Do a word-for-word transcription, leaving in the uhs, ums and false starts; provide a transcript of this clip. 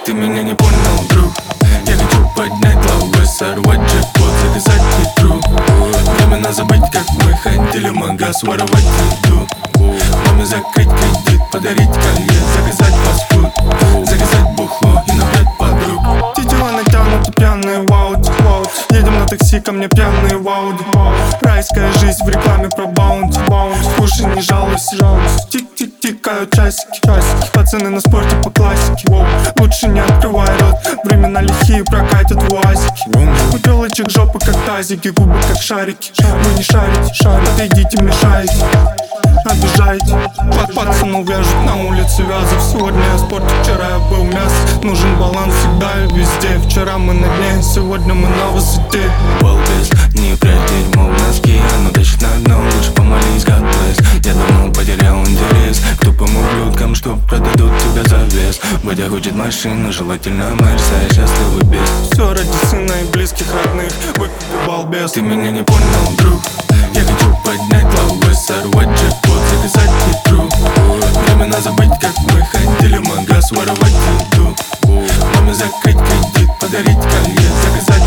Ты меня не понял, друг. Я хочу поднять лавы, сорвать джекпот, завязать петру. Временно забыть, как мы ходили в магаз, воровать еду. Маме закрыть кредит, подарить колье, заказать фастфуд, заказать бухло и набрать подруг. Тетива натянуты, пьяные в ауте. Едем на такси, ко мне пьяные в ауди. Райская жизнь в рекламе про баунти. Кушай, не жалуйся, тик-тик, тикают часики. Пацаны на спорте по классике. Лучше не открывай рот, времена лихие прокатят в уазике. У телочек жопы как тазики, губы как шарики. Вы не шарите, отойдите, мешаете, обижаете. Под пацанов вяжут на улице вязов. Сегодня я спорт, вчера я был мяс. Нужен баланс всегда и везде. Вчера мы на дне, сегодня мы на высоте. Балбес, не прячь дерьмо в носки, оно тащит на дно, лучше помолись, God bless. Я давно потерял интерес к тупым ублюдкам, что продадут тебя за вес. Батя хочет машину, желательно Мерс, а я счастливый без. Все ради сына и близких родных, выкупи балбес. Ты меня не понял, друг. Я хочу поднять лавы, сорвать джекпот, заказать петру. Временно забыть, как мы ходили в магаз, воровать еду. Маме закрыть кредит, подарить колье, заказать